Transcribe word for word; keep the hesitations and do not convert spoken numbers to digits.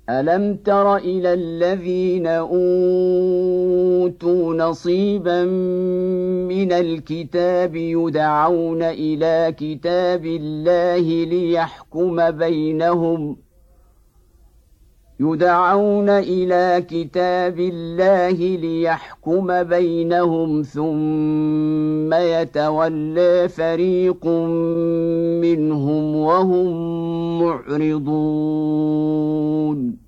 ألم تر إلى الذين أوتوا نصيبا من الكتاب يدعون إلى كتاب الله ليحكم بينهم يدعون إلى كتاب الله ليحكم بينهم ثم يتولى فريق منهم وهم معرضون